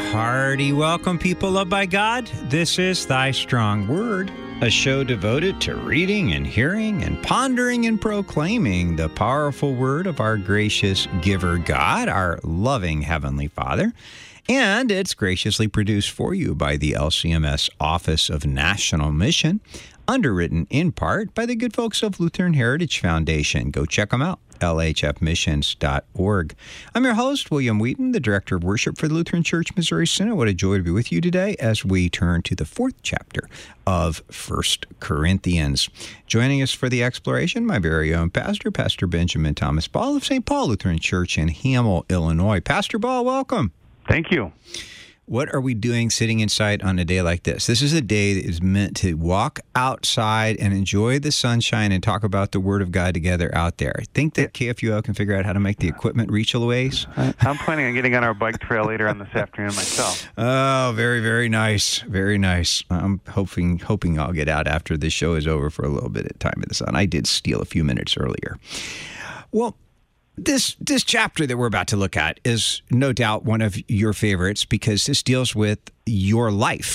Hearty welcome, people loved by God. This is Thy Strong Word, a show devoted to reading and hearing and pondering and proclaiming the powerful word of our gracious giver God, our loving Heavenly Father. And it's graciously produced for you by the LCMS Office of National Mission, underwritten in part by the good folks of Lutheran Heritage Foundation. Go check them out, lhfmissions.org. I'm your host, William Wheaton, the Director of Worship for the Lutheran Church Missouri Synod. What a joy to be with you today as we turn to the fourth chapter of 1 Corinthians. Joining us for the exploration, my very own pastor, Pastor Benjamin Thomas Ball of St. Paul Lutheran Church in Hamel, Illinois. Pastor Ball, welcome. Thank you. What are we doing sitting inside on a day like this? This is a day that is meant to walk outside and enjoy the sunshine and talk about the Word of God together out there. I think that KFUO can figure out how to make the equipment reach a ways. I'm planning on getting on our bike trail later on this afternoon myself. Oh, very, very nice. Very nice. I'm hoping I'll get out after this show is over for a little bit of time in the sun. I did steal a few minutes earlier. Well, This chapter that we're about to look at is no doubt one of your favorites because this deals with your life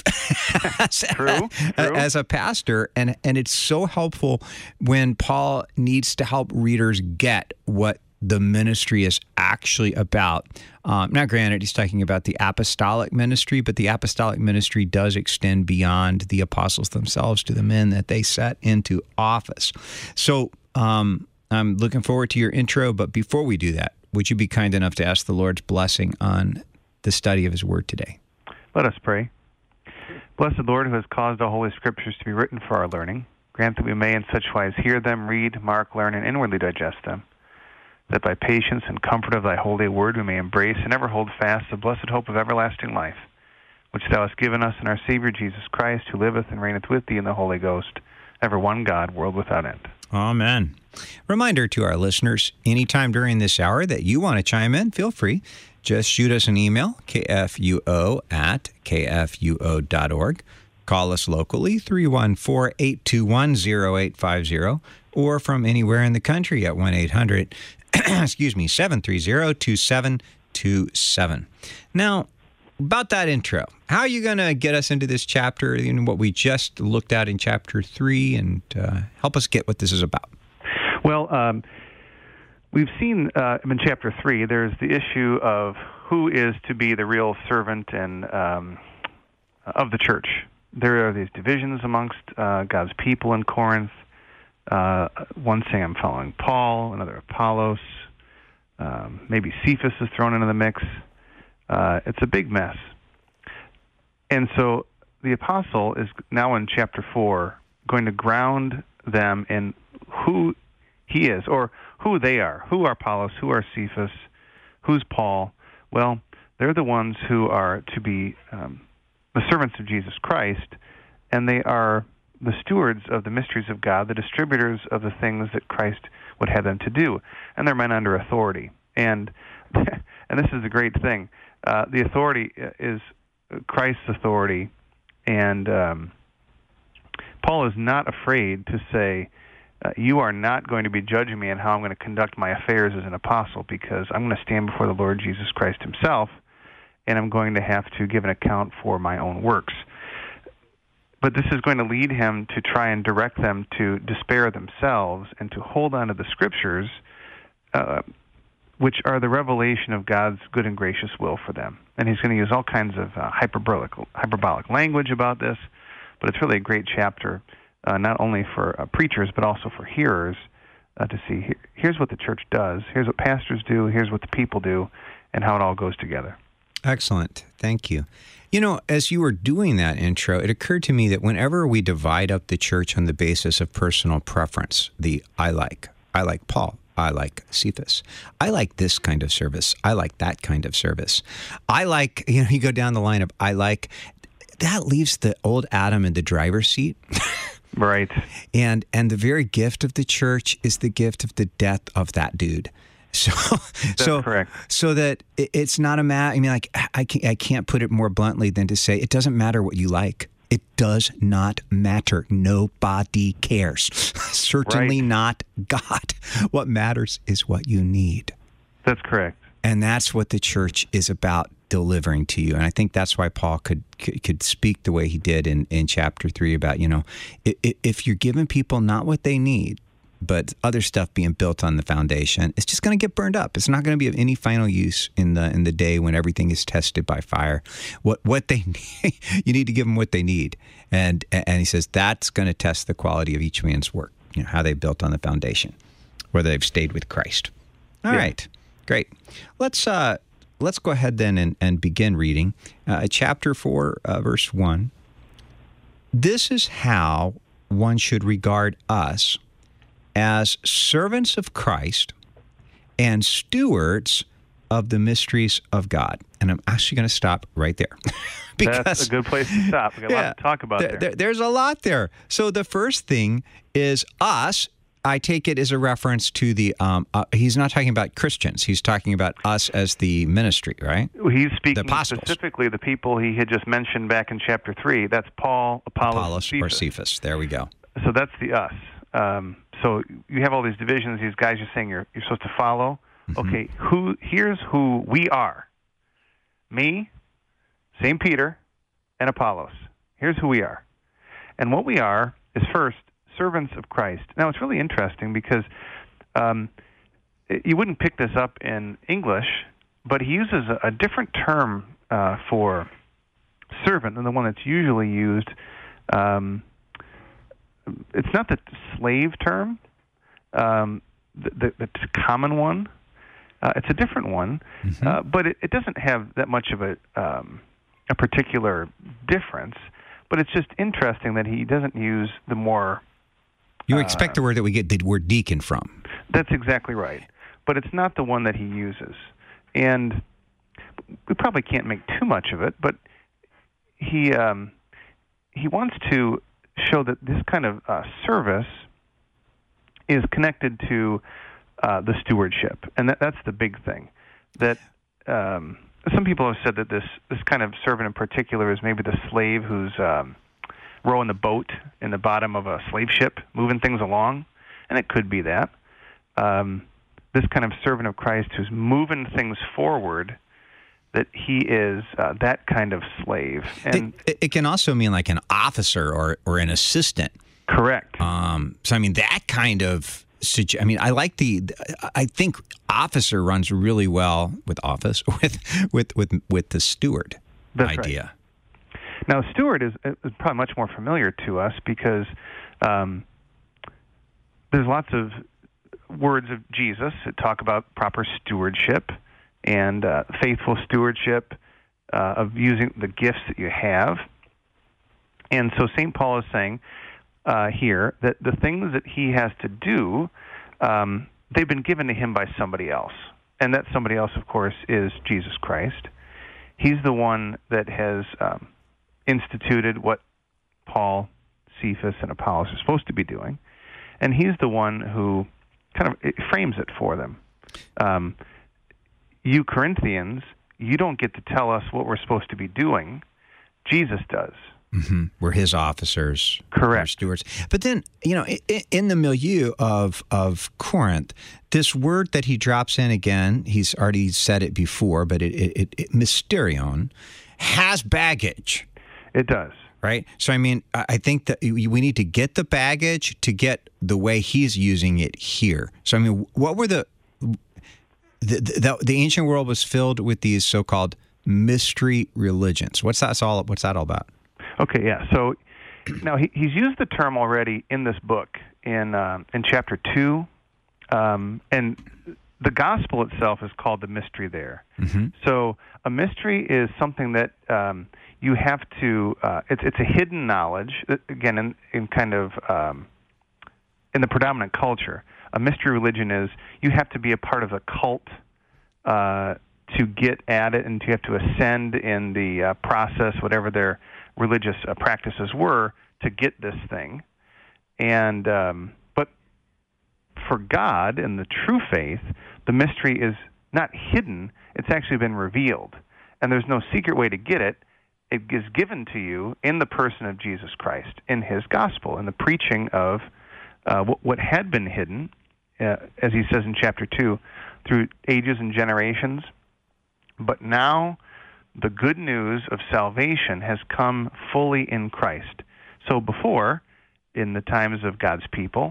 as a pastor. And it's so helpful when Paul needs to help readers get what the ministry is actually about. Now, granted, he's talking about the apostolic ministry, but the apostolic ministry does extend beyond the apostles themselves to the men that they set into office. So, I'm looking forward to your intro, but before we do that, would you be kind enough to ask the Lord's blessing on the study of His Word today? Let us pray. Blessed Lord, who has caused the Holy Scriptures to be written for our learning, grant that we may in such wise hear them, read, mark, learn, and inwardly digest them, that by patience and comfort of Thy holy Word we may embrace and ever hold fast the blessed hope of everlasting life, which Thou hast given us in our Savior Jesus Christ, who liveth and reigneth with Thee in the Holy Ghost, ever one God, world without end. Amen. Reminder to our listeners, anytime during this hour that you want to chime in, feel free. Just shoot us an email, kfuo@kfuo.org. Call us locally, 314-821-0850, or from anywhere in the country at 1-800-730-2727. Now, about that intro, how are you going to get us into this chapter, what we just looked at in chapter 3, and help us get what this is about? Well, we've seen in chapter 3, there's the issue of who is to be the real servant and of the church. There are these divisions amongst God's people in Corinth. One saying, I'm following Paul, another Apollos. Maybe Cephas is thrown into the mix. It's a big mess. And so the apostle is now in chapter 4 going to ground them in who he is, or who they are. Who are Apollos? Who are Cephas? Who's Paul? Well, they're the ones who are to be the servants of Jesus Christ, and they are the stewards of the mysteries of God, the distributors of the things that Christ would have them to do. And they're men under authority. And this is a great thing. The authority is Christ's authority, and Paul is not afraid to say, you are not going to be judging me on how I'm going to conduct my affairs as an apostle, because I'm going to stand before the Lord Jesus Christ himself, and I'm going to have to give an account for my own works. But this is going to lead him to try and direct them to despair themselves and to hold on to the Scriptures, which are the revelation of God's good and gracious will for them. And he's going to use all kinds of hyperbolic language about this, but it's really a great chapter, not only for preachers, but also for hearers, to see, here's what the church does, here's what pastors do, here's what the people do, and how it all goes together. Excellent. Thank you. You know, as you were doing that intro, it occurred to me that whenever we divide up the church on the basis of personal preference, I like Paul, I like Cephas. I like this kind of service. I like that kind of service. I like, you go down the line of I like, that leaves the old Adam in the driver's seat. Right. And the very gift of the church is the gift of the death of that dude. So correct. So that it's not a matter, I can't put it more bluntly than to say it doesn't matter what you like. It does not matter. Nobody cares. Certainly not God. What matters is what you need. That's correct. And that's what the church is about delivering to you. And I think that's why Paul could speak the way he did in chapter 3 about, if you're giving people not what they need, but other stuff being built on the foundation, it's just going to get burned up. It's not going to be of any final use in the day when everything is tested by fire. What they need, you need to give them what they need. And he says that's going to test the quality of each man's work, how they built on the foundation, whether they've stayed with Christ. All right, great. Let's go ahead then and begin reading chapter 4, verse 1. This is how one should regard us as servants of Christ and stewards of the mysteries of God. And I'm actually going to stop right there. Because that's a good place to stop. We've got a lot to talk about there. There's a lot there. So the first thing is us. I take it as a reference to the, he's not talking about Christians. He's talking about us as the ministry, right? He's speaking specifically the people he had just mentioned back in chapter 3. That's Paul, Apollos or Cephas. There we go. So that's the us. So you have all these divisions, these guys you're saying you're supposed to follow. Mm-hmm. Okay, here's who we are. Me, St. Peter, and Apollos. Here's who we are. And what we are is first, servants of Christ. Now, it's really interesting because you wouldn't pick this up in English, but he uses a different term for servant than the one that's usually used. It's not the slave term, the common one. It's a different one, mm-hmm. But it doesn't have that much of a particular difference. But it's just interesting that he doesn't use the more... You expect the word that we get the word deacon from. That's exactly right. But it's not the one that he uses. And we probably can't make too much of it, but he wants to show that this kind of service is connected to the stewardship. And that's the big thing. That some people have said that this kind of servant in particular is maybe the slave who's... rowing the boat in the bottom of a slave ship, moving things along, and it could be that. This kind of servant of Christ who's moving things forward, that he is that kind of slave. And it can also mean like an officer or an assistant. Correct. So, I mean, that kind of... I think officer runs really well with office, with the steward That's idea. Right. Now, steward is probably much more familiar to us because there's lots of words of Jesus that talk about proper stewardship and faithful stewardship of using the gifts that you have. And so St. Paul is saying here that the things that he has to do, they've been given to him by somebody else. And that somebody else, of course, is Jesus Christ. He's the one that has... instituted what Paul, Cephas, and Apollos are supposed to be doing. And he's the one who kind of frames it for them. You Corinthians, you don't get to tell us what we're supposed to be doing. Jesus does. Mm-hmm. We're his officers. Correct. We're stewards. But then, in the milieu of Corinth, this word that he drops in again, he's already said it before, but it mysterion, has baggage. It does. Right? So, I mean, I think that we need to get the baggage to get the way he's using it here. So, I mean, what were the ancient world was filled with these so-called mystery religions. What's that all about? Okay, yeah. So, now he's used the term already in this book in chapter 2, and the gospel itself is called the mystery there. Mm-hmm. So, a mystery is something that you have to. It's a hidden knowledge. Again, in kind of in the predominant culture, a mystery religion is you have to be a part of a cult to get at it, and you have to ascend in the process, whatever their religious practices were, to get this thing. And but for God and the true faith, the mystery is not hidden. It's actually been revealed, and there's no secret way to get it. It is given to you in the person of Jesus Christ, in his gospel, in the preaching of what had been hidden, as he says in chapter 2, through ages and generations, but now the good news of salvation has come fully in Christ. So before, in the times of God's people,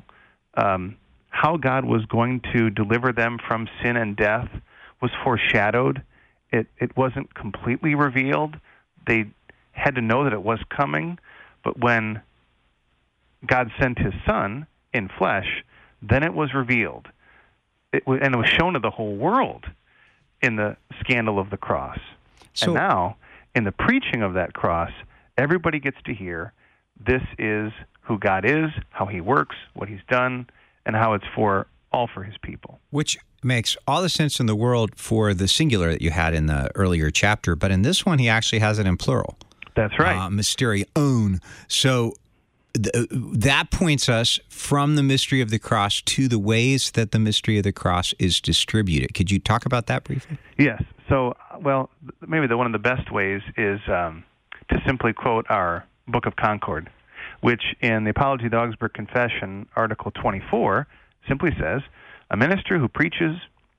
how God was going to deliver them from sin and death was foreshadowed. It wasn't completely revealed. They had to know that it was coming, but when God sent his Son in flesh, then it was revealed. And it was shown to the whole world in the scandal of the cross. So, and now, in the preaching of that cross, everybody gets to hear this is who God is, how he works, what he's done, and how it's all for his people. Which makes all the sense in the world for the singular that you had in the earlier chapter, but in this one he actually has it in plural. That's right. Mysterion. So that points us from the mystery of the cross to the ways that the mystery of the cross is distributed. Could you talk about that briefly? Yes. So, well, maybe one of the best ways is to simply quote our Book of Concord, which in the Apology of the Augsburg Confession, Article 24, simply says, a minister who preaches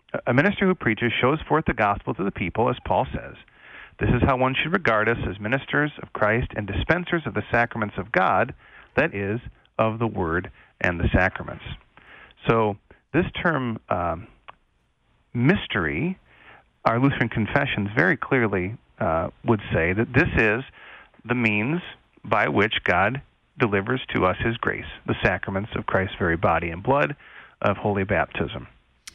shows forth the gospel to the people, as Paul says. This is how one should regard us as ministers of Christ and dispensers of the sacraments of God, that is, of the Word and the sacraments. So this term, mystery, our Lutheran confessions very clearly would say that this is the means by which God delivers to us his grace, the sacraments of Christ's very body and blood, of holy baptism.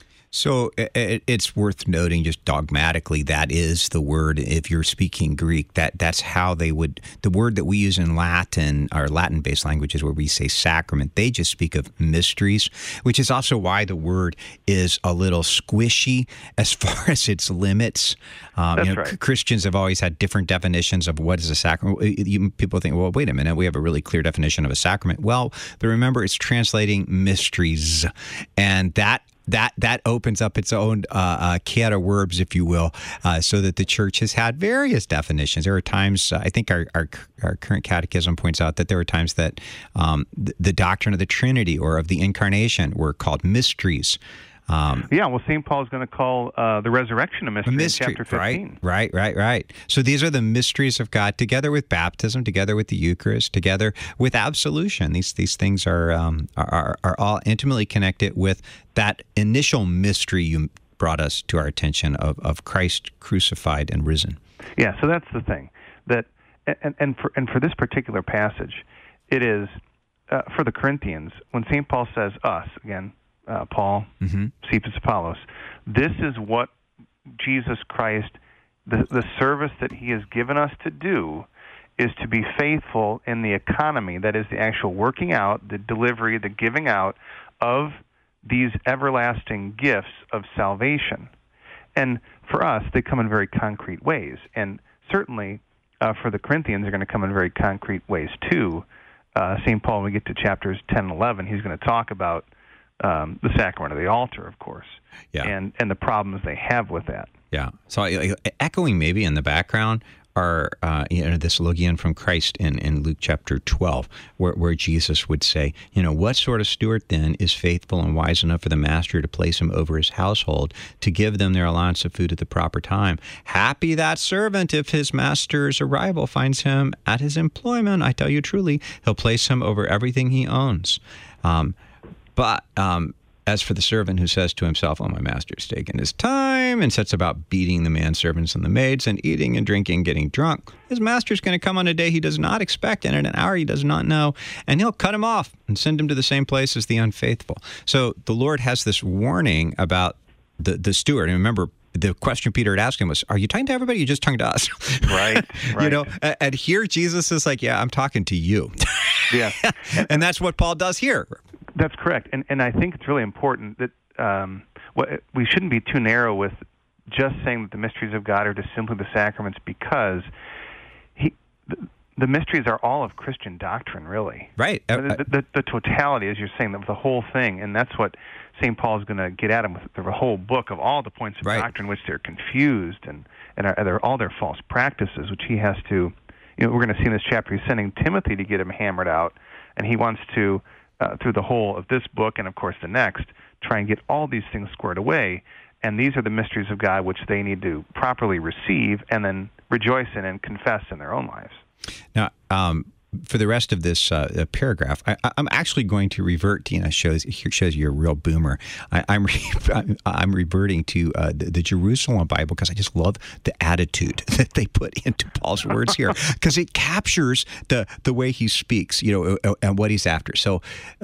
So it's worth noting just dogmatically that is the word, if you're speaking Greek, that's how they would, the word that we use in Latin, our Latin-based languages where we say sacrament, they just speak of mysteries, which is also why the word is a little squishy as far as its limits. That's right. Christians have always had different definitions of what is a sacrament. People think, well, wait a minute, we have a really clear definition of a sacrament. Well, but remember, it's translating mysteries, and that opens up its own can of worms, if you will, so that the church has had various definitions. There are times, I think our current catechism points out that there are times that the doctrine of the Trinity or of the Incarnation were called mysteries. Well, St. Paul is going to call the resurrection a mystery in chapter 15. Right. So these are the mysteries of God, together with baptism, together with the Eucharist, together with absolution. These things are all intimately connected with that initial mystery you brought us to our attention of Christ crucified and risen. Yeah, so that's the thing. That and for this particular passage, it is for the Corinthians, when St. Paul says us, again, Paul, Cephas, Apollos, this is what Jesus Christ, the service that he has given us to do, is to be faithful in the economy, that is the actual working out, the delivery, the giving out of these everlasting gifts of salvation. And for us, they come in very concrete ways. And certainly for the Corinthians, they're going to come in very concrete ways too. St. Paul, when we get to chapters 10 and 11, he's going to talk about the sacrament of the altar, of course, and the problems they have with that. Yeah. So echoing maybe in the background are this Logion from Christ in Luke chapter 12, where Jesus would say, what sort of steward then is faithful and wise enough for the master to place him over his household to give them their allowance of food at the proper time? Happy that servant if his master's arrival finds him at his employment. I tell you truly, he'll place him over everything he owns. But as for the servant who says to himself, my master's taken his time, and sets about beating the manservants and the maids, and eating and drinking, getting drunk, his master's going to come on a day he does not expect, and at an hour he does not know, and he'll cut him off and send him to the same place as the unfaithful. So the Lord has this warning about the steward. And remember, the question Peter had asked him was, are you talking to everybody or you just talking to us? Right. And here Jesus is like, I'm talking to you. Yeah. And that's what Paul does here. That's correct. And I think it's really important that we shouldn't be too narrow with just saying that the mysteries of God are just simply the sacraments, because the mysteries are all of Christian doctrine, really. Right. The totality, as you're saying, of the whole thing. And that's what St. Paul is going to get at him with the whole book of all the points of doctrine, which they're confused and are all their false practices, which he has to, we're going to see in this chapter, he's sending Timothy to get him hammered out, and he wants to, through the whole of this book and, of course, the next, try and get all these things squared away. and these are the mysteries of God which they need to properly receive and then rejoice in and confess in their own lives. Now, for the rest of this paragraph, I'm actually going to revert. Tina shows you're a real boomer. I'm reverting to the Jerusalem Bible because I just love the attitude that they put into Paul's words here, because it captures the way he speaks, and what he's after. So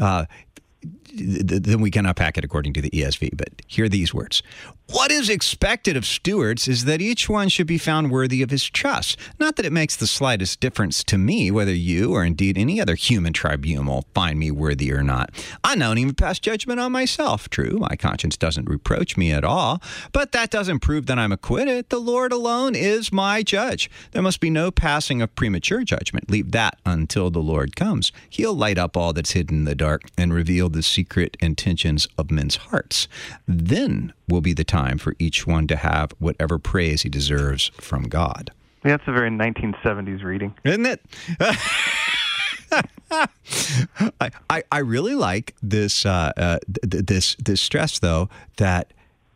then we can unpack it according to the ESV. But hear these words. What is expected of stewards is that each one should be found worthy of his trust. Not that it makes the slightest difference to me whether you or indeed any other human tribunal find me worthy or not. I don't even pass judgment on myself. True, my conscience doesn't reproach me at all, but that doesn't prove that I'm acquitted. The Lord alone is my judge. There must be no passing of premature judgment. Leave that until the Lord comes. He'll light up all that's hidden in the dark and reveal the secret intentions of men's hearts. Then will be the time for each one to have whatever praise he deserves from God. That's a very 1970s reading, isn't it? I really like this this stress, though, that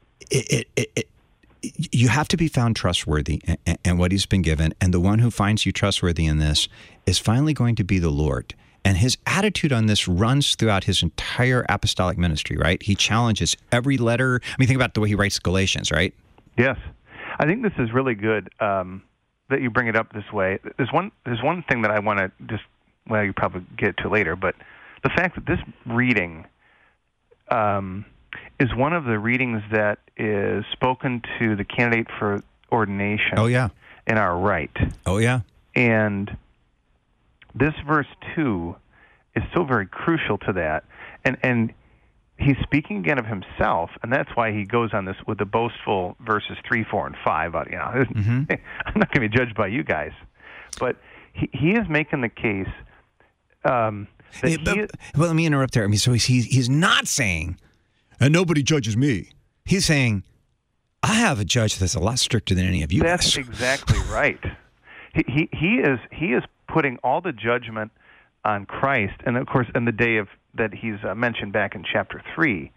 you have to be found trustworthy and what he's been given, and the one who finds you trustworthy in this is finally going to be the Lord. And his attitude on this runs throughout his entire apostolic ministry, right? He challenges every letter. I mean, think about the way he writes Galatians, right? Yes. I think this is really good that you bring it up this way. There's one thing that I want to just, well, you probably get to later, but the fact that this reading is one of the readings that is spoken to the candidate for ordination. Oh, yeah. In our rite. Oh, yeah. And this verse 2 is so very crucial to that. And he's speaking again of himself, and that's why he goes on this with the boastful verses 3, 4, and 5. I'm not going to be judged by you guys. But he is making the case well, let me interrupt there. I mean, so he's not saying, and nobody judges me. He's saying, I have a judge that's a lot stricter than any of you That's guys. Exactly right. He is putting all the judgment on Christ, and of course, in the day of that he's mentioned back in chapter 3,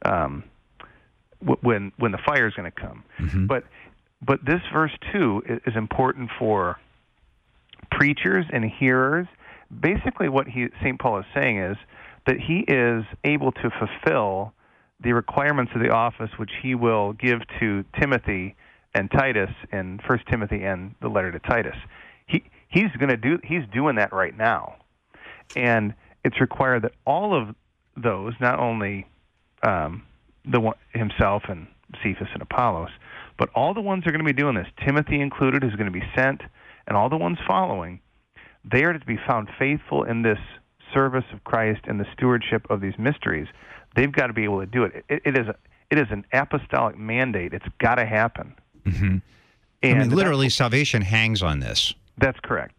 when the fire is going to come. Mm-hmm. But this verse 2 is important for preachers and hearers. Basically, what St. Paul is saying is that he is able to fulfill the requirements of the office which he will give to Timothy and Titus in 1 Timothy and the letter to Titus. He's doing that right now. And it's required that all of those, not only himself and Cephas and Apollos, but all the ones who are going to be doing this, Timothy included, who's going to be sent, and all the ones following, they are to be found faithful in this service of Christ and the stewardship of these mysteries. They've got to be able to do it. It is an apostolic mandate. It's got to happen. Mm-hmm. And literally, salvation hangs on this. That's correct.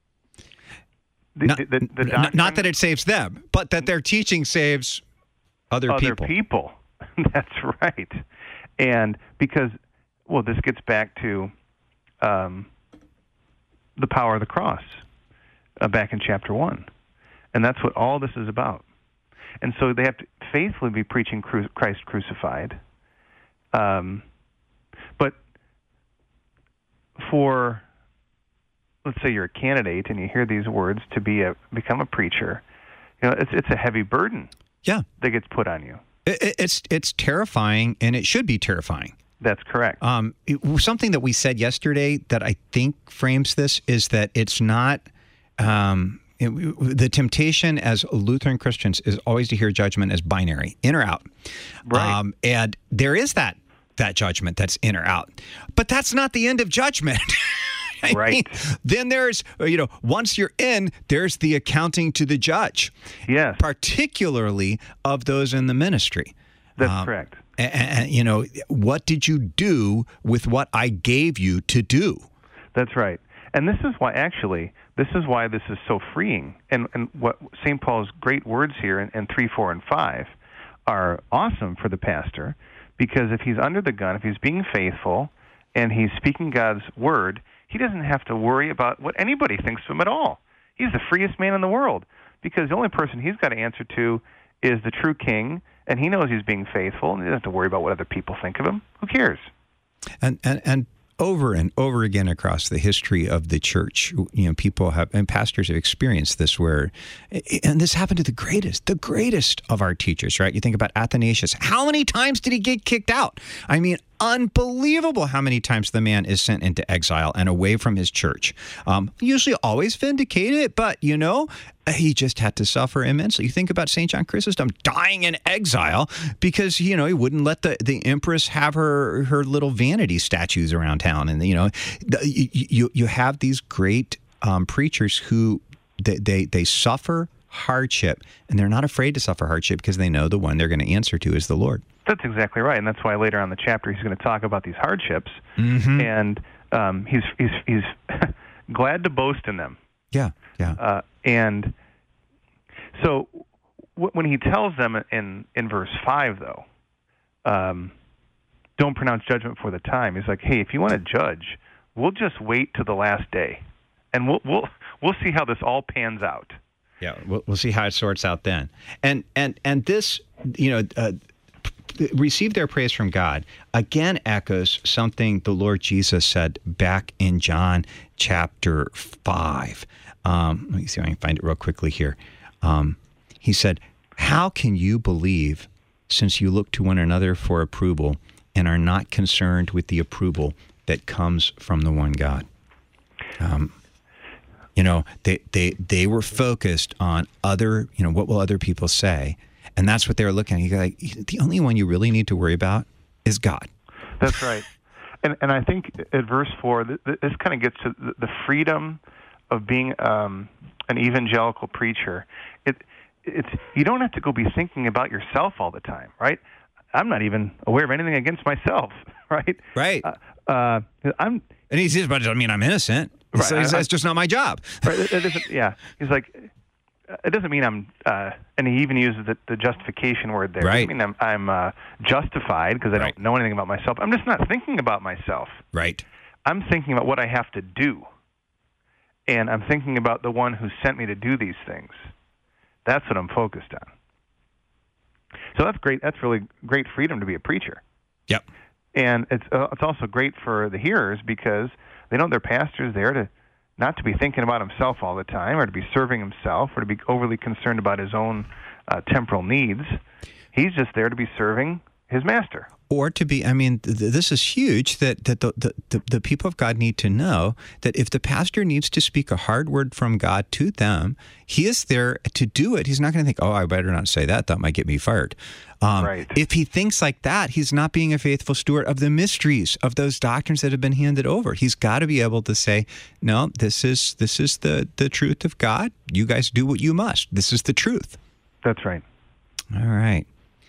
Not that it saves them, but that their teaching saves other people. That's right. And because, well, this gets back to the power of the cross back in chapter 1. And that's what all this is about. And so they have to faithfully be preaching Christ crucified. But for, let's say you're a candidate and you hear these words to become a preacher, it's a heavy burden. Yeah, that gets put on you. It's terrifying, and it should be terrifying. That's correct. Something that we said yesterday that I think frames this is that it's not. The temptation as Lutheran Christians is always to hear judgment as binary, in or out. Right. And there is that judgment that's in or out. But that's not the end of judgment. Right. Then there's, once you're in, there's the accounting to the judge. Yes. Particularly of those in the ministry. That's correct. And, what did you do with what I gave you to do? That's right. And this is why this is so freeing. And what St. Paul's great words here in 3, 4, and 5 are awesome for the pastor, because if he's under the gun, if he's being faithful, and he's speaking God's word, he doesn't have to worry about what anybody thinks of him at all. He's the freest man in the world, because the only person he's got to answer to is the true king and he knows he's being faithful, and he doesn't have to worry about what other people think of him. Who cares? And over and over again across the history of the church, people have, and pastors have experienced this and this happened to the greatest of our teachers, right? You think about Athanasius. How many times did he get kicked out? I mean, unbelievable how many times the man is sent into exile and away from his church. Usually always vindicated, but, he just had to suffer immensely. You think about St. John Chrysostom dying in exile because, he wouldn't let the empress have her little vanity statues around town. And, you have these great preachers who they suffer hardship, and they're not afraid to suffer hardship because they know the one they're going to answer to is the Lord. That's exactly right, and that's why later on in the chapter he's going to talk about these hardships, and he's glad to boast in them. Yeah. And so when he tells them in verse 5, though, don't pronounce judgment before the time, he's like, hey, if you want to judge, we'll just wait till the last day, and we'll see how this all pans out. Yeah, we'll see how it sorts out then. And this, receive their praise from God, again echoes something the Lord Jesus said back in John chapter 5. Let me see if I can find it real quickly here. He said, how can you believe since you look to one another for approval and are not concerned with the approval that comes from the one God? They were focused on other, what will other people say? And that's what they were looking at. You're like, the only one you really need to worry about is God. That's right. And I think at verse 4, this kind of gets to the freedom of being an evangelical preacher. It's you don't have to go be thinking about yourself all the time, right? I'm not even aware of anything against myself, right? Right. And he says, but I'm innocent. Right. So that's just not my job. Right. He's like, it doesn't mean I'm, and he even uses the justification word there. Right. It doesn't mean I'm justified because I don't know anything about myself. I'm just not thinking about myself. Right. I'm thinking about what I have to do. And I'm thinking about the one who sent me to do these things. That's what I'm focused on. So that's great. That's really great freedom to be a preacher. Yep. And it's also great for the hearers because they know their pastor's there to not to be thinking about himself all the time or to be serving himself or to be overly concerned about his own temporal needs. He's just there to be serving his master. Or to be, this is huge, that the people of God need to know that if the pastor needs to speak a hard word from God to them, he is there to do it. He's not going to think, I better not say that. That might get me fired. Right. If he thinks like that, he's not being a faithful steward of the mysteries of those doctrines that have been handed over. He's got to be able to say, no, this is the truth of God. You guys do what you must. This is the truth. That's right. All right.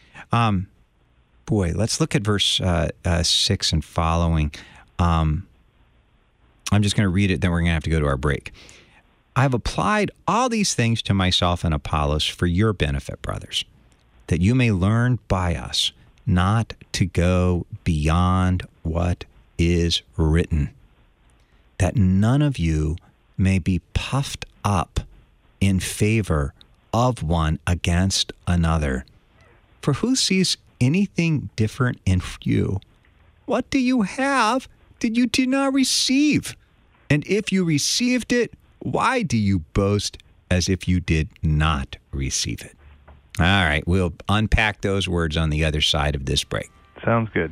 Boy, let's look at verse 6 and following. I'm just going to read it, then we're going to have to go to our break. I've applied all these things to myself and Apollos for your benefit, brothers, that you may learn by us not to go beyond what is written, that none of you may be puffed up in favor of one against another. For who sees anything different in you? What do you have that you did not receive? And if you received it, why do you boast as if you did not receive it? All right, we'll unpack those words on the other side of this break. Sounds good.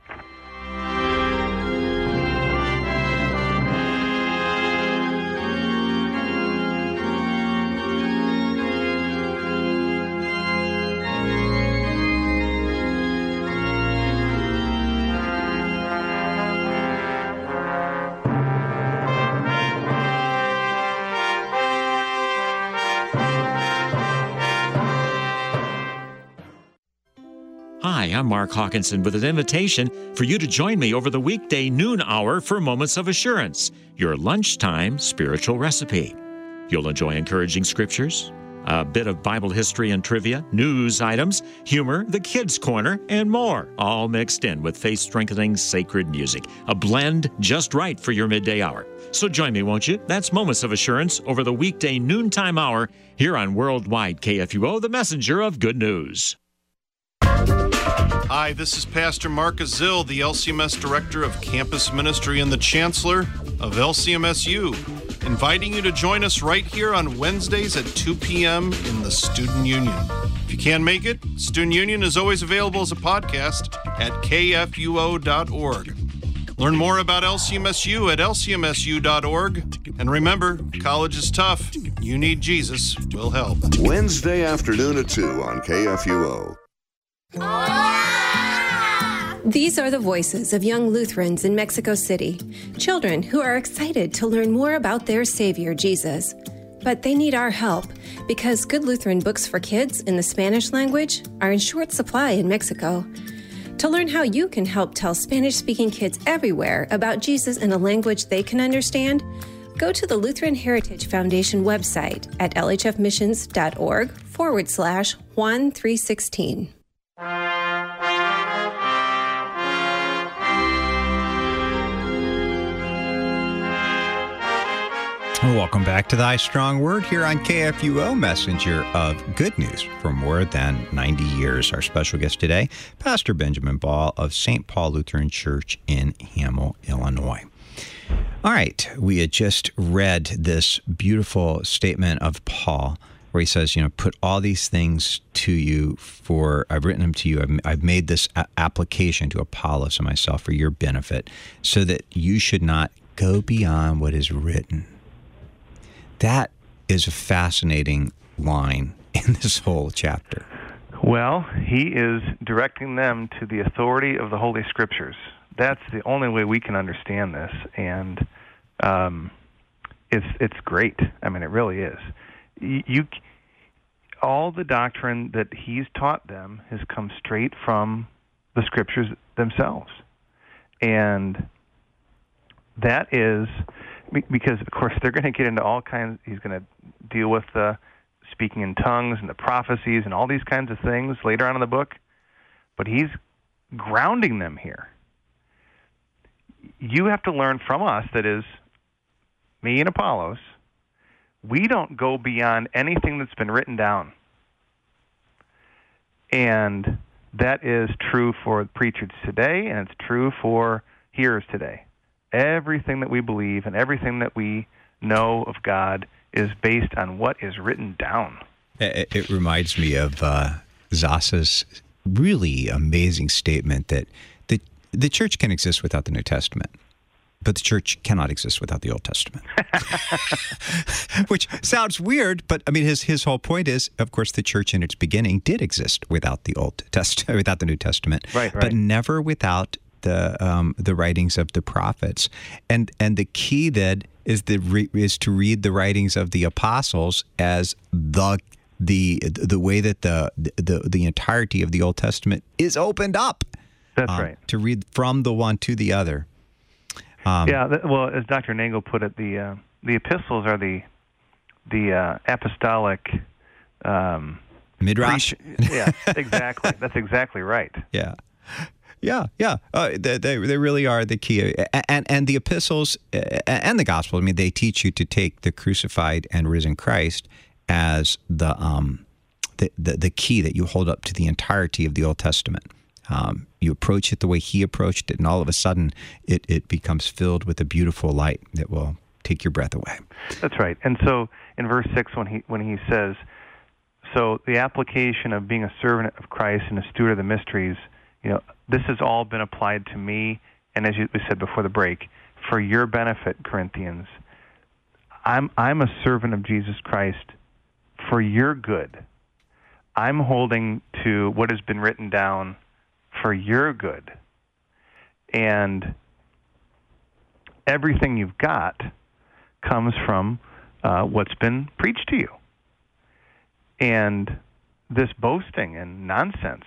Hi, I'm Mark Hawkinson with an invitation for you to join me over the weekday noon hour for Moments of Assurance, your lunchtime spiritual recipe. You'll enjoy encouraging scriptures, a bit of Bible history and trivia, news items, humor, the kids' corner, and more, all mixed in with faith-strengthening sacred music, a blend just right for your midday hour. So join me, won't you? That's Moments of Assurance over the weekday noontime hour here on Worldwide KFUO, the messenger of good news. Hi, this is Pastor Mark Azil, the LCMS Director of Campus Ministry and the Chancellor of LCMSU, inviting you to join us right here on Wednesdays at 2 p.m. in the Student Union. If you can't make it, Student Union is always available as a podcast at kfuo.org. Learn more about LCMSU at lcmsu.org. And remember, college is tough. You need Jesus. We'll help. Wednesday afternoon at 2 on KFUO. These are the voices of young Lutherans in Mexico City, children who are excited to learn more about their Savior, Jesus. But they need our help because good Lutheran books for kids in the Spanish language are in short supply in Mexico. To learn how you can help tell Spanish-speaking kids everywhere about Jesus in a language they can understand, go to the Lutheran Heritage Foundation website at lhfmissions.org/Juan 316. Welcome back to Thy Strong Word here on KFUO, messenger of good news for more than 90 years. Our special guest today, Pastor Benjamin Ball of St. Paul Lutheran Church in Hamel, Illinois. All right, we had just read this beautiful statement of Paul where he says, put all these things to you I've written them to you. I've made this application to Apollos and myself for your benefit so that you should not go beyond what is written. That is a fascinating line in this whole chapter. Well, he is directing them to the authority of the Holy Scriptures. That's the only way we can understand this, and it's great. I mean, it really is. All the doctrine that he's taught them has come straight from the Scriptures themselves, and that is because, of course, they're going to get into all kinds. He's going to deal with the speaking in tongues and the prophecies and all these kinds of things later on in the book, but he's grounding them here. You have to learn from us, that is, me and Apollos, we don't go beyond anything that's been written down. And that is true for preachers today, and it's true for hearers today. Everything that we believe and everything that we know of God is based on what is written down. It reminds me of Zasa's really amazing statement that the church can exist without the New Testament, but the church cannot exist without the Old Testament. Which sounds weird, but I mean, his whole point is, of course, the church in its beginning did exist without the without the New Testament, right. But never without the writings of the prophets, and the key then is to read the writings of the apostles as the way that the entirety of the Old Testament is opened up. That's right. To read from the one to the other. Well, as Dr. Nagel put it, the epistles are the apostolic midrash. Yeah, exactly. That's exactly right. Yeah. They really are the key, and the epistles and the gospel. I mean, they teach you to take the crucified and risen Christ as the key that you hold up to the entirety of the Old Testament. You approach it the way he approached it, and all of a sudden, it becomes filled with a beautiful light that will take your breath away. That's right. And so, in verse 6, when he says, "So the application of being a servant of Christ and a steward of the mysteries." This has all been applied to me, and as we said before the break, for your benefit, Corinthians. I'm a servant of Jesus Christ for your good. I'm holding to what has been written down for your good. And everything you've got comes from what's been preached to you. And this boasting and nonsense,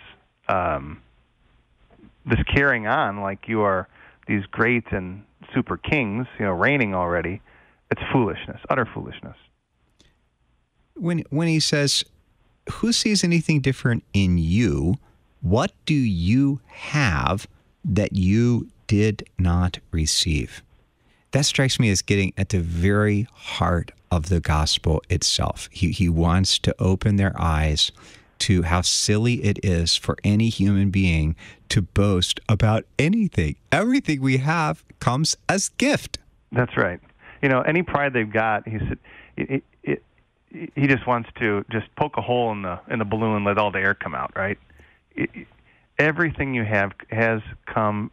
this carrying on like you are these great and super kings, reigning already, it's foolishness, utter foolishness. When he says, who sees anything different in you? What do you have that you did not receive? That strikes me as getting at the very heart of the gospel itself. He wants to open their eyes to how silly it is for any human being to boast about anything. Everything we have comes as gift. That's right. Any pride they've got, he said, he just wants to just poke a hole in the balloon and let all the air come out, right? Everything you have has come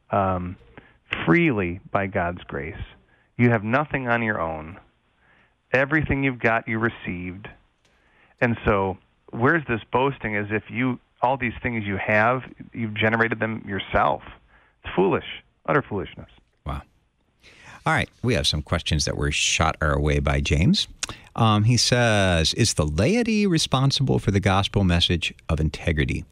freely by God's grace. You have nothing on your own. Everything you've got, you received. And so where's this boasting as if all these things you have, you've generated them yourself? It's foolish, utter foolishness. Wow. All right, we have some questions that were shot our way by James. He says, is the laity responsible for the gospel message of integrity?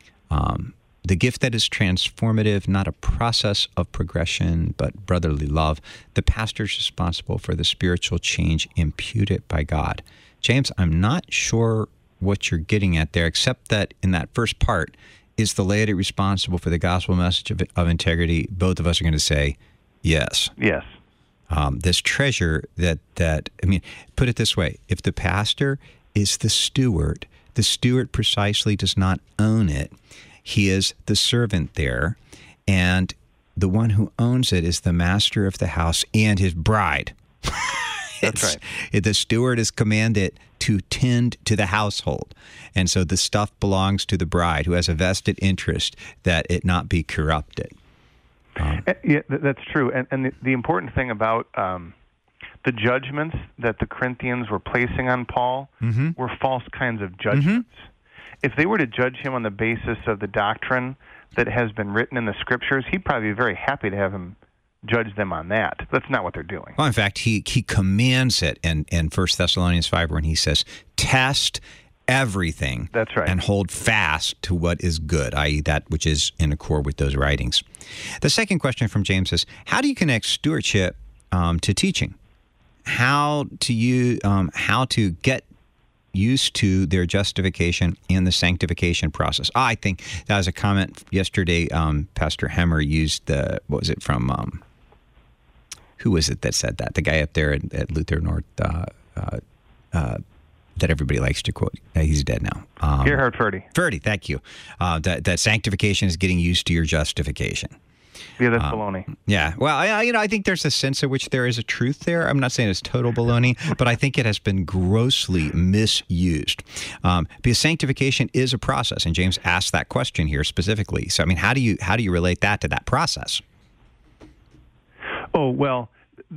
The gift that is transformative, not a process of progression, but brotherly love. The pastor is responsible for the spiritual change imputed by God. James, I'm not sure what you're getting at there, except that in that first part, is the laity responsible for the gospel message of integrity? Both of us are going to say yes. Yes. This treasure put it this way. If the pastor is the steward precisely does not own it. He is the servant there, and the one who owns it is the master of the house and his bride. That's right. The steward is commanded to tend to the household, and so the stuff belongs to the bride, who has a vested interest that it not be corrupted. Yeah, that's true. And the important thing about the judgments that the Corinthians were placing on Paul were false kinds of judgments. If they were to judge him on the basis of the doctrine that has been written in the Scriptures, he'd probably be very happy to have him judge them on that. That's not what they're doing. Well, in fact, he commands it in 1 Thessalonians 5 when he says, test everything. That's right. And hold fast to what is good, i.e. that which is in accord with those writings. The second question from James is, how do you connect stewardship to teaching? How to get used to their justification and the sanctification process. I think that was a comment yesterday. Pastor Hemmer used who was it that said that? The guy up there at Luther North that everybody likes to quote. He's dead now. Gerhard Forde. Forde, thank you. That sanctification is getting used to your justification. Yeah, that's baloney. Yeah. Well, I think there's a sense in which there is a truth there. I'm not saying it's total baloney, but I think it has been grossly misused. Because sanctification is a process, and James asked that question here specifically. So, how do you relate that to that process? Oh, well,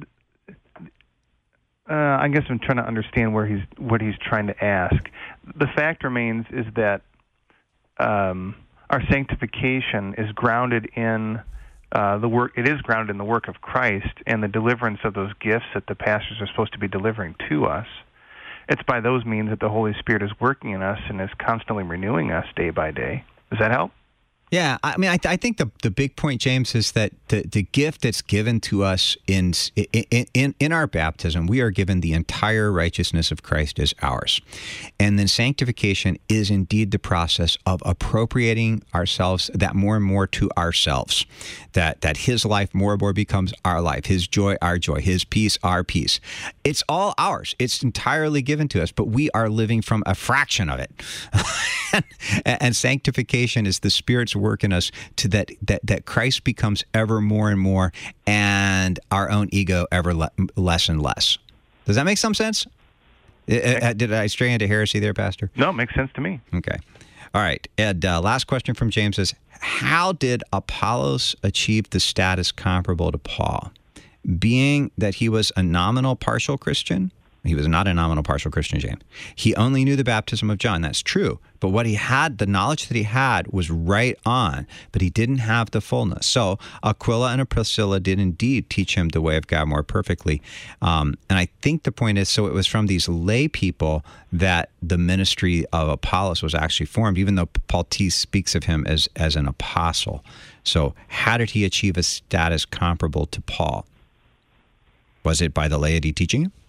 I guess I'm trying to understand what he's trying to ask. The fact remains is that our sanctification is grounded in the work. It is grounded in the work of Christ and the deliverance of those gifts that the pastors are supposed to be delivering to us. It's by those means that the Holy Spirit is working in us and is constantly renewing us day by day. Does that help? Yeah, I think the big point, James, is that the gift that's given to us in our baptism, we are given the entire righteousness of Christ as ours. And then sanctification is indeed the process of appropriating ourselves, that more and more to ourselves, that his life more and more becomes our life, his joy, our joy, his peace, our peace. It's all ours. It's entirely given to us, but we are living from a fraction of it. And sanctification is the Spirit's work in us to that Christ becomes ever more and more, and our own ego ever less and less. Does that make some sense? Did I stray into heresy there, Pastor? No, it makes sense to me. Okay. All right. Ed, last question from James is, how did Apollos achieve the status comparable to Paul? Being that he was a nominal partial Christian? He was not a nominal partial Christian, James. He only knew the baptism of John. That's true. But what he had, the knowledge that he had was right on, but he didn't have the fullness. So Aquila and Priscilla did indeed teach him the way of God more perfectly. And I think the point is, so it was from these lay people that the ministry of Apollos was actually formed, even though Paul T speaks of him as an apostle. So how did he achieve a status comparable to Paul? Was it by the laity teaching him?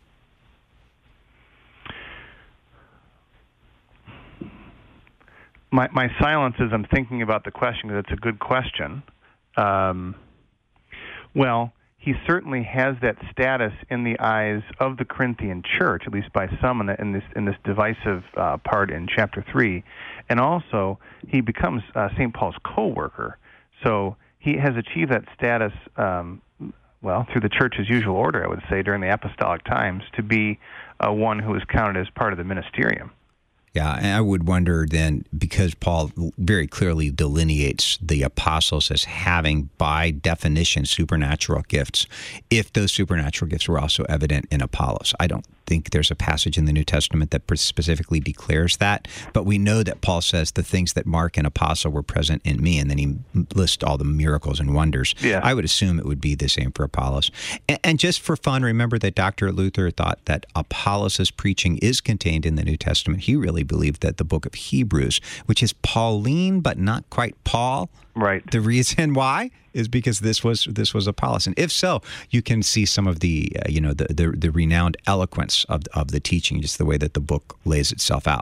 My silence is I'm thinking about the question because it's a good question. Well, he certainly has that status in the eyes of the Corinthian church, at least by some in this divisive part in chapter 3. And also, he becomes St. Paul's co-worker. So he has achieved that status, through the church's usual order, I would say, during the apostolic times, to be one who is counted as part of the ministerium. Yeah, and I would wonder then, because Paul very clearly delineates the apostles as having, by definition, supernatural gifts, if those supernatural gifts were also evident in Apollos. I don't think there's a passage in the New Testament that specifically declares that, but we know that Paul says the things that mark an apostle were present in me, and then he lists all the miracles and wonders. Yeah. I would assume it would be the same for Apollos. And just for fun, remember that Dr. Luther thought that Apollos' preaching is contained in the New Testament. He really believed that the book of Hebrews, which is Pauline but not quite Paul, right? The reason why is because this was Apollos, and if so, you can see some of the the renowned eloquence of the teaching, just the way that the book lays itself out.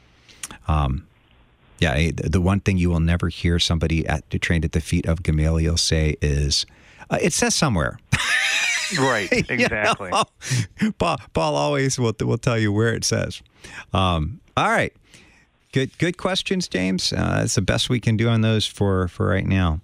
The one thing you will never hear somebody trained at the feet of Gamaliel say is, "It says somewhere." Right, exactly. Paul always will tell you where it says. All right, good questions, James. That's the best we can do on those for right now.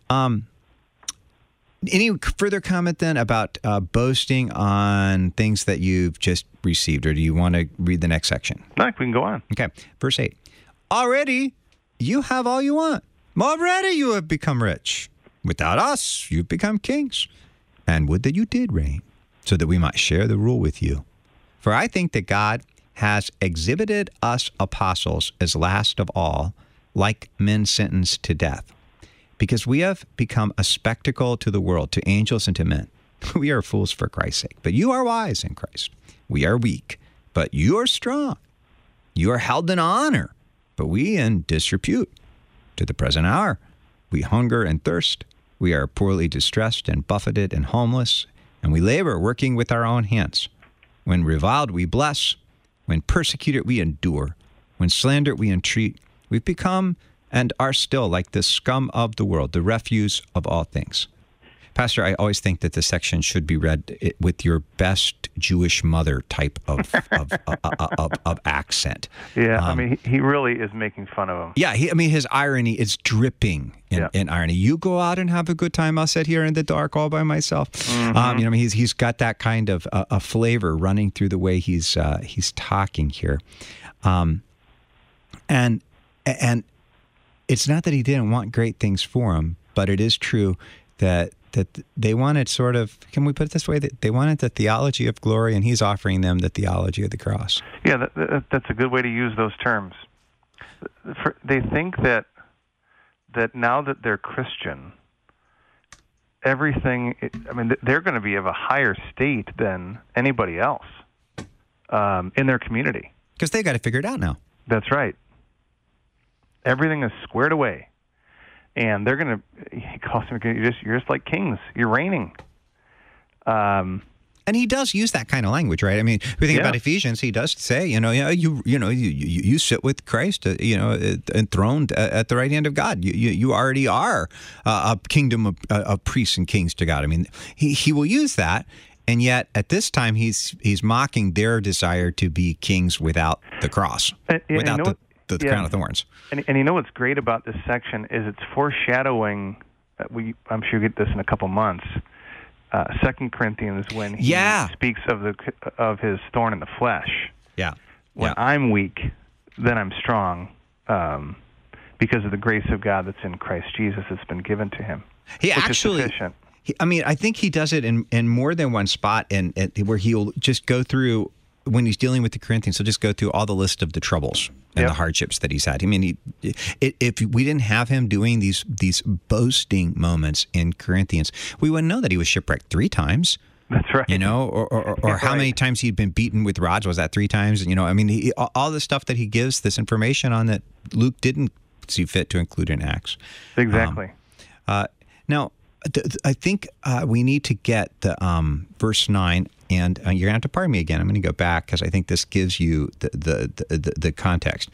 Any further comment then about boasting on things that you've just received, or do you want to read the next section? No, we can go on. Okay, verse 8. Already you have all you want. Already you have become rich. Without us, you've become kings. And would that you did reign, so that we might share the rule with you. For I think that God has exhibited us apostles as last of all, like men sentenced to death. Because we have become a spectacle to the world, to angels and to men. We are fools for Christ's sake, but you are wise in Christ. We are weak, but you are strong. You are held in honor, but we in disrepute. To the present hour, we hunger and thirst. We are poorly distressed and buffeted and homeless, and we labor working with our own hands. When reviled, we bless. When persecuted, we endure. When slandered, we entreat. We've become and are still like the scum of the world, the refuse of all things. Pastor, I always think that this section should be read with your best Jewish mother type of accent. Yeah, he really is making fun of him. Yeah, his irony is dripping in irony. You go out and have a good time. I'll sit here in the dark all by myself. Mm-hmm. He's got that kind of a flavor running through the way he's talking here, and it's not that he didn't want great things for him, but it is true that they wanted sort of, can we put it this way, that they wanted the theology of glory, and he's offering them the theology of the cross. Yeah, that's a good way to use those terms. They think that now that they're Christian, everything, they're going to be of a higher state than anybody else in their community. Because they got to figure it out now. That's right. Everything is squared away. And they're going to, he calls them, you're just like kings. You're reigning. And he does use that kind of language, right? We think about Ephesians. He does say, you sit with Christ, enthroned at the right hand of God. You already are a kingdom of priests and kings to God. He will use that, and yet at this time he's mocking their desire to be kings without the cross, without the crown of thorns. And you know what's great about this section is it's foreshadowing. I'm sure you get this in a couple months. 2 Corinthians, when he speaks of his thorn in the flesh. Yeah. When I'm weak, then I'm strong, because of the grace of God that's in Christ Jesus that's been given to him. He actually, I think he does it in more than one spot, where he'll just go through, when he's dealing with the Corinthians, he'll just go through all the list of the troubles and the hardships that he's had. If we didn't have him doing these boasting moments in Corinthians, we wouldn't know that he was shipwrecked 3 times. That's right. Or how many times he'd been beaten with rods. Was that 3 times? All the stuff that he gives this information on that Luke didn't see fit to include in Acts. Exactly. Now, I think we need to get the verse 9. And you're going to have to pardon me again. I'm going to go back because I think this gives you the context.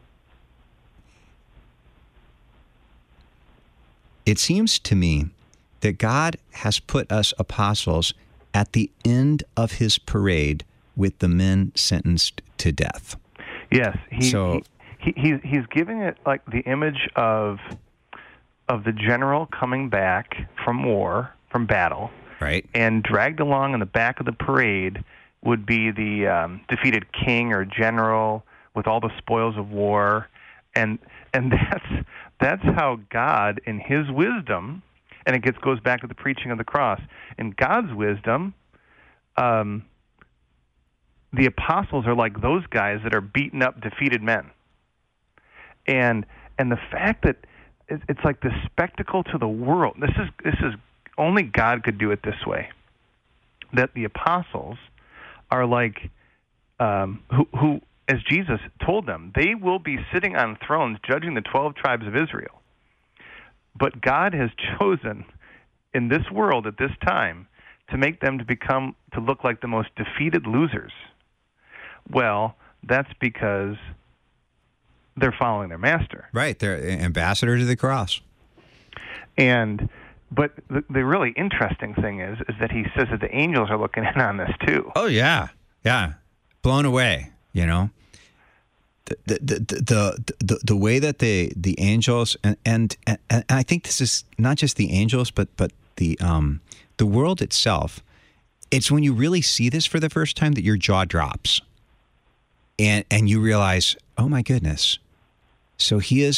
It seems to me that God has put us apostles at the end of his parade with the men sentenced to death. Yes, he's giving it like the image of the general coming back from war, from battle, right? And dragged along in the back of the parade would be the defeated king or general with all the spoils of war, and that's how God, in his wisdom, and it goes back to the preaching of the cross. In God's wisdom, the apostles are like those guys that are beaten up, defeated men. And the fact that it's like the spectacle to the world. This is only God could do it this way. That the apostles are like who, as Jesus told them, they will be sitting on thrones judging the 12 tribes of Israel. But God has chosen in this world at this time to make them to look like the most defeated losers. Well, that's because they're following their master. Right, they're ambassadors of the cross. But the really interesting thing is that he says that the angels are looking in on this too. Oh yeah, blown away. You know, the way that the angels and I think this is not just the angels, but the world itself. It's when you really see this for the first time that your jaw drops, and you realize, oh my goodness. So he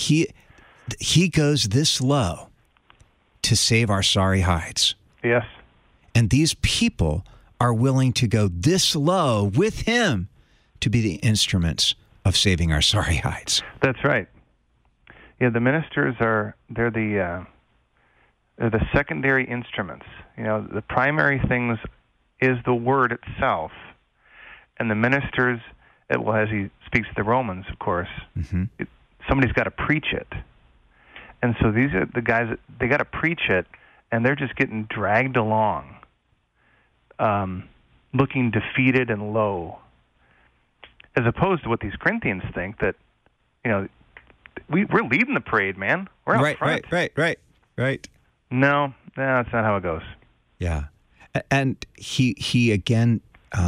goes this low to save our sorry hides. Yes. And these people are willing to go this low with him to be the instruments of saving our sorry hides. That's right. Yeah, the ministers they're the secondary instruments. You know, the primary things is the word itself, and the ministers, as he speaks to the Romans, of course, somebody's got to preach it. And so these are the guys that they got to preach it, and they're just getting dragged along, looking defeated and low, as opposed to what these Corinthians think that, you know, we're leading the parade, man. We're out front. Right. No, that's not how it goes. Yeah, and he again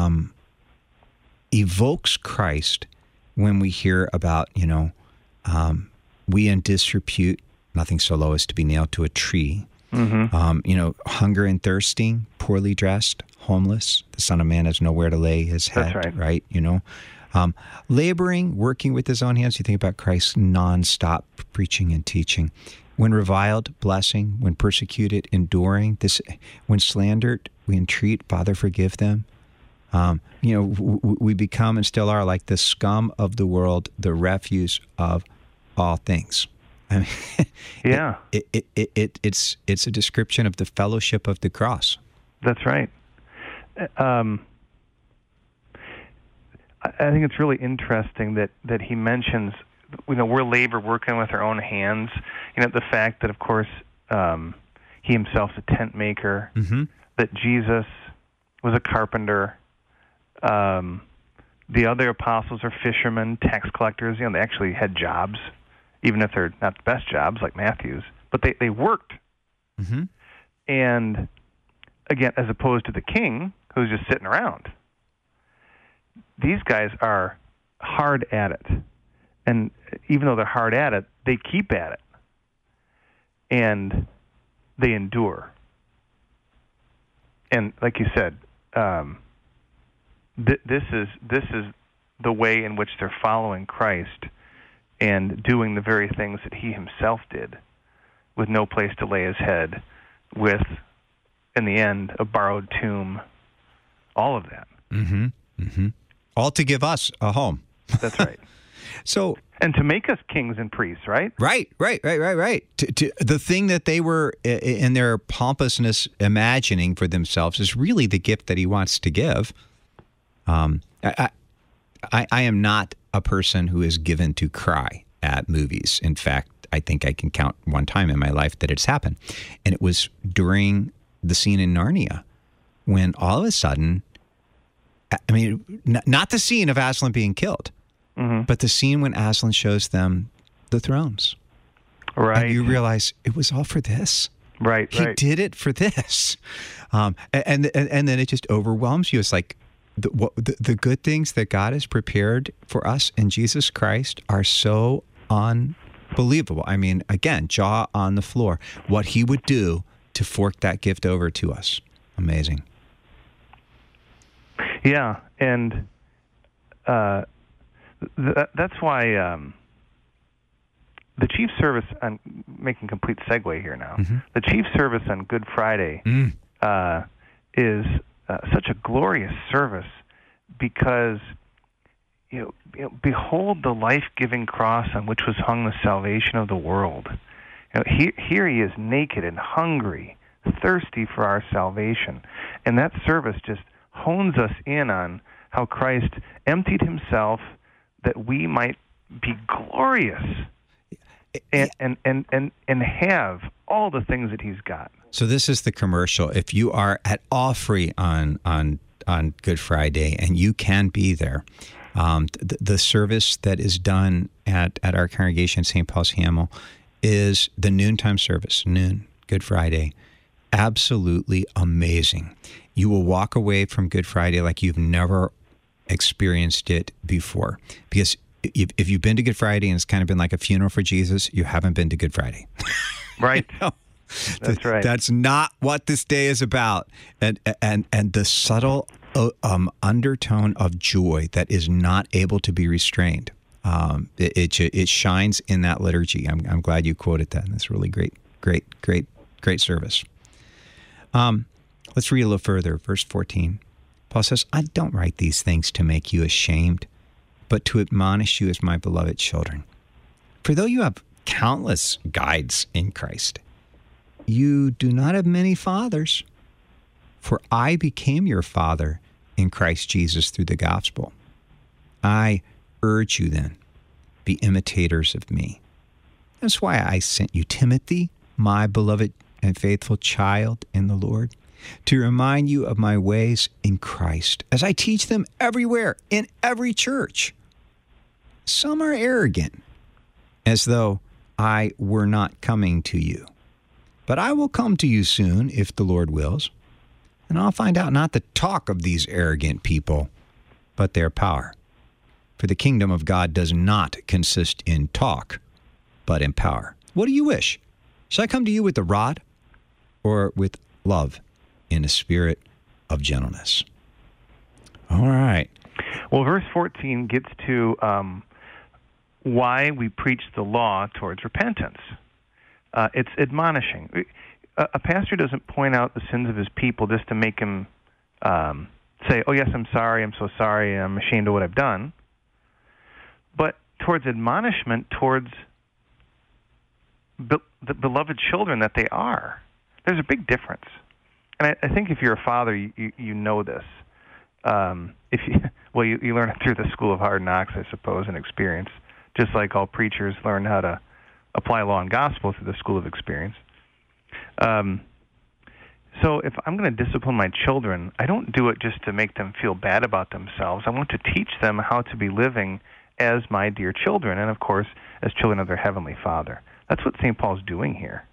evokes Christ when we hear about, you know, we in disrepute, nothing so low as to be nailed to a tree. You know, hunger and thirsting, poorly dressed, homeless. The Son of Man has nowhere to lay his head. That's right. You know, laboring, working with his own hands. You think about Christ nonstop preaching and teaching. When reviled, blessing. When persecuted, enduring. When slandered, we entreat, Father, forgive them. You know, we become and still are like the scum of the world, the refuse of all things. I mean, yeah, it's a description of the fellowship of the cross. That's right. I think it's really interesting that he mentions, you know, we're working with our own hands. You know, the fact that, of course, he himself's a tent maker, that Jesus was a carpenter. The other apostles are fishermen, tax collectors. You know, they actually had jobs, even if they're not the best jobs like Matthew's, but they worked. And again, as opposed to the king who's just sitting around, these guys are hard at it. And even though they're hard at it, they keep at it. And they endure. And like you said, this is the way in which they're following Christ and doing the very things that he himself did, with no place to lay his head, with, in the end, a borrowed tomb, all of that. All to give us a home. That's right. So, and to make us kings and priests, right? Right. The thing that they were, in their pompousness, imagining for themselves is really the gift that he wants to give. I am not a person who is given to cry at movies. In fact, I think I can count one time in my life that it's happened. And it was during the scene in Narnia when all of a sudden, I mean, not the scene of Aslan being killed, but the scene when Aslan shows them the thrones. Right. And you realize it was all for this. Right. He did it for this. And then it just overwhelms you. It's like the good things that God has prepared for us in Jesus Christ are so unbelievable. I mean, again, jaw on the floor. What he would do to fork that gift over to us. Amazing. Yeah, and that's why the chief service, I'm making complete segue here now, the chief service on Good Friday is such a glorious service because, behold the life-giving cross on which was hung the salvation of the world. Here he is naked and hungry, thirsty for our salvation. And that service just hones us in on how Christ emptied himself that we might be glorious and have all the things that he's got. So this is the commercial. If you are at all free on Good Friday and you can be there, the service that is done at our congregation, St. Paul's Hamel, is the noontime service, noon, Good Friday. Absolutely amazing. You will walk away from Good Friday like you've never experienced it before. Because if you've been to Good Friday and it's kind of been like a funeral for Jesus, you haven't been to Good Friday. Right. That's right. That's not what this day is about. And the subtle undertone of joy that is not able to be restrained. It shines in that liturgy. I'm glad you quoted that. That's really great service. Let's read a little further. Verse 14. Paul says, I don't write these things to make you ashamed, but to admonish you as my beloved children. For though you have countless guides in Christ, you do not have many fathers. For I became your father in Christ Jesus through the gospel. I urge you then, be imitators of me. That's why I sent you Timothy, my beloved and faithful child in the Lord, to remind you of my ways in Christ, as I teach them everywhere, in every church. Some are arrogant, as though I were not coming to you. But I will come to you soon, if the Lord wills, and I'll find out not the talk of these arrogant people, but their power. For the kingdom of God does not consist in talk, but in power. What do you wish? Shall I come to you with the rod, or with love in a spirit of gentleness? All right. Well, verse 14 gets to why we preach the law towards repentance. It's admonishing. A pastor doesn't point out the sins of his people just to make him say, oh, yes, I'm sorry, I'm so sorry, I'm ashamed of what I've done. But towards admonishment, towards the beloved children that they are. There's a big difference. And I think if you're a father, you know this. You learn it through the school of hard knocks, I suppose, and experience, just like all preachers learn how to apply law and gospel through the school of experience. So if I'm going to discipline my children, I don't do it just to make them feel bad about themselves. I want to teach them how to be living as my dear children, and of course, as children of their Heavenly Father. That's what St. Paul's doing here.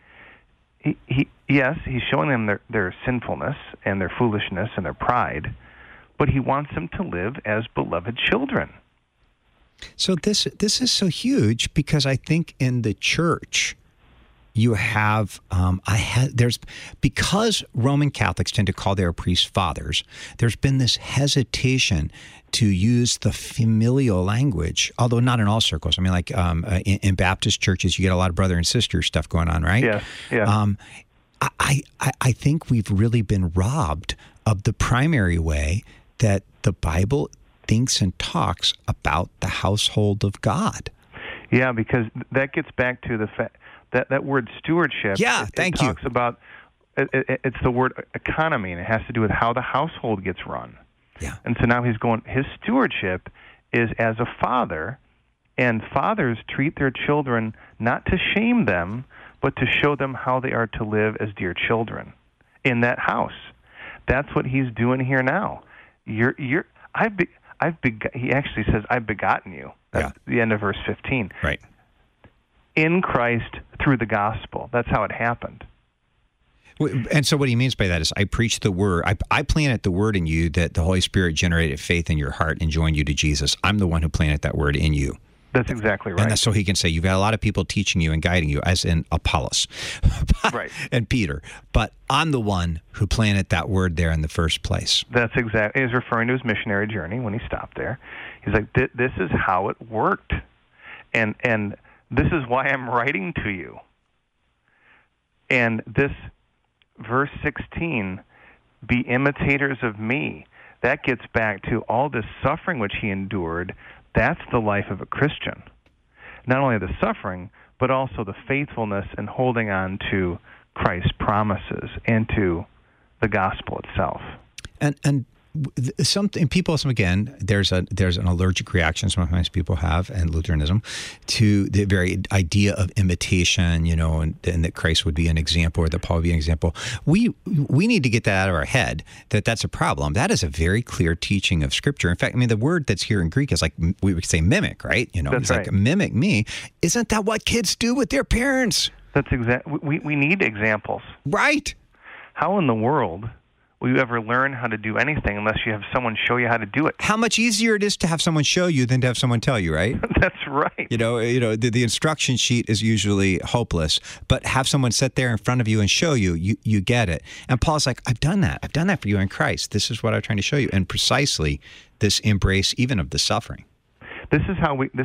Yes, he's showing them their sinfulness and their foolishness and their pride, but he wants them to live as beloved children. So this is so huge because I think in the church you have because Roman Catholics tend to call their priests fathers. There's been this hesitation to use the familial language, although not in all circles. I mean, like in Baptist churches, you get a lot of brother and sister stuff going on, right? Yeah. I think we've really been robbed of the primary way that the Bible thinks and talks about the household of God. Yeah, because that gets back to the fact that word stewardship. Yeah, it talks about it's the word economy, and it has to do with how the household gets run. Yeah. And so now his stewardship is as a father, and fathers treat their children not to shame them, but to show them how they are to live as dear children in that house. That's what he's doing here now. He actually says, I've begotten you. That's the end of verse 15. Right. In Christ through the gospel. That's how it happened. And so what he means by that is I preach the word. I planted the word in you that the Holy Spirit generated faith in your heart and joined you to Jesus. I'm the one who planted that word in you. That's exactly right. And that's so he can say, you've got a lot of people teaching you and guiding you, as in Apollos right. and Peter. But I'm the one who planted that word there in the first place. That's exactly. He's referring to his missionary journey when he stopped there. He's like, this is how it worked. And this is why I'm writing to you. And this verse 16, be imitators of me, that gets back to all this suffering which he endured. That's the life of a Christian. Not only the suffering, but also the faithfulness and holding on to Christ's promises and to the gospel itself. And again, there's an allergic reaction sometimes people have in Lutheranism to the very idea of imitation, and that Christ would be an example or that Paul would be an example. We need to get that out of our head, that's a problem. That is a very clear teaching of Scripture. In fact, the word that's here in Greek is like, we would say mimic, right? That's it's right. like mimic me. Isn't that what kids do with their parents? That's we need examples. Right. How in the world will you ever learn how to do anything unless you have someone show you how to do it? How much easier it is to have someone show you than to have someone tell you, right? That's right. The instruction sheet is usually hopeless, but have someone sit there in front of you and show you, you get it. And Paul's like, I've done that. I've done that for you in Christ. This is what I'm trying to show you. And precisely this embrace even of the suffering. It's how we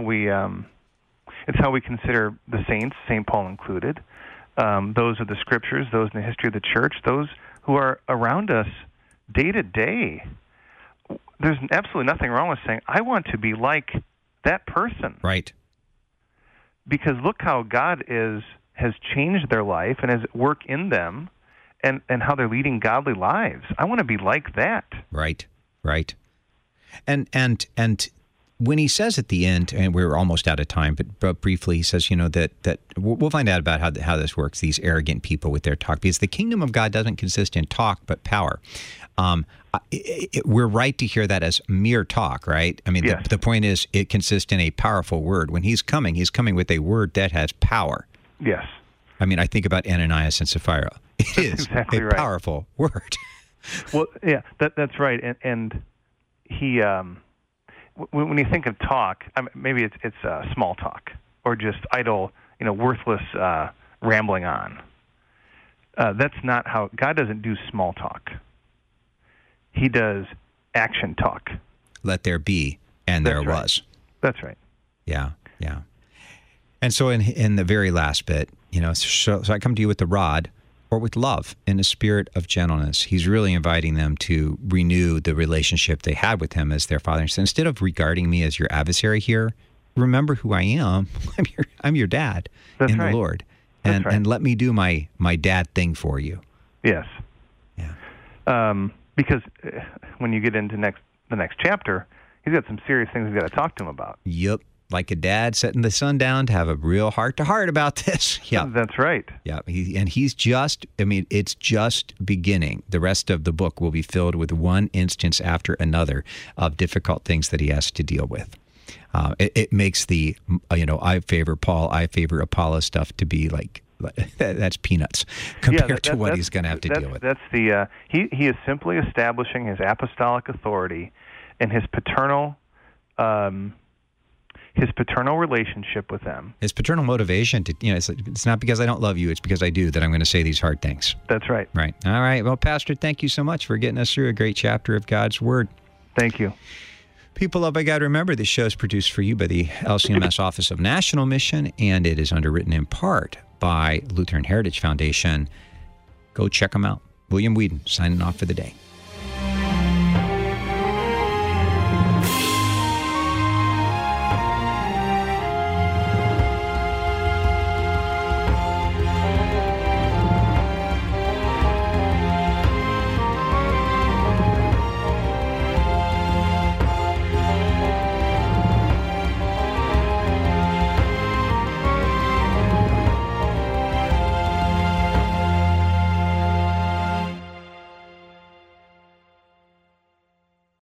consider the saints, St. Paul included, those of the Scriptures, those in the history of the church, those who are around us day to day. There's absolutely nothing wrong with saying, I want to be like that person. Right. Because look how God has changed their life and has worked in them and how they're leading godly lives. I want to be like that. Right. And when he says at the end, and we're almost out of time, but briefly, he says, that we'll find out about how this works, these arrogant people with their talk, because the kingdom of God doesn't consist in talk, but power. We're right to hear that as mere talk, right? Yes. The point is it consists in a powerful word. When he's coming with a word that has power. Yes. I think about Ananias and Sapphira. It is exactly a right. powerful word. Well, yeah, that's right. And he... when you think of talk, maybe it's small talk or just idle, worthless rambling on. That's not how God doesn't do small talk. He does action talk. Let there be, and there was. That's right. Yeah. And so in the very last bit, so I come to you with the rod, or with love in a spirit of gentleness. He's really inviting them to renew the relationship they had with him as their father. So instead of regarding me as your adversary here, remember who I am. I'm your dad in the Lord. And let me do my dad thing for you. Yes. Yeah. Because when you get into the next chapter, he's got some serious things he's got to talk to him about. Yep. Like a dad setting the son down to have a real heart-to-heart about this. Yeah, that's right. Yeah, he's just, it's just beginning. The rest of the book will be filled with one instance after another of difficult things that he has to deal with. It makes the, I favor Paul, I favor Apollos stuff to be like, that's peanuts compared to what he's going to have to deal with. That's the, he is simply establishing his apostolic authority and his paternal relationship with them. His paternal motivation to, it's not because I don't love you, it's because I do that I'm going to say these hard things. That's right. Right. All right. Well, Pastor, thank you so much for getting us through a great chapter of God's Word. Thank you. People loved by God, remember this show is produced for you by the LCMS Office of National Mission, and it is underwritten in part by Lutheran Heritage Foundation. Go check them out. William Whedon signing off for the day.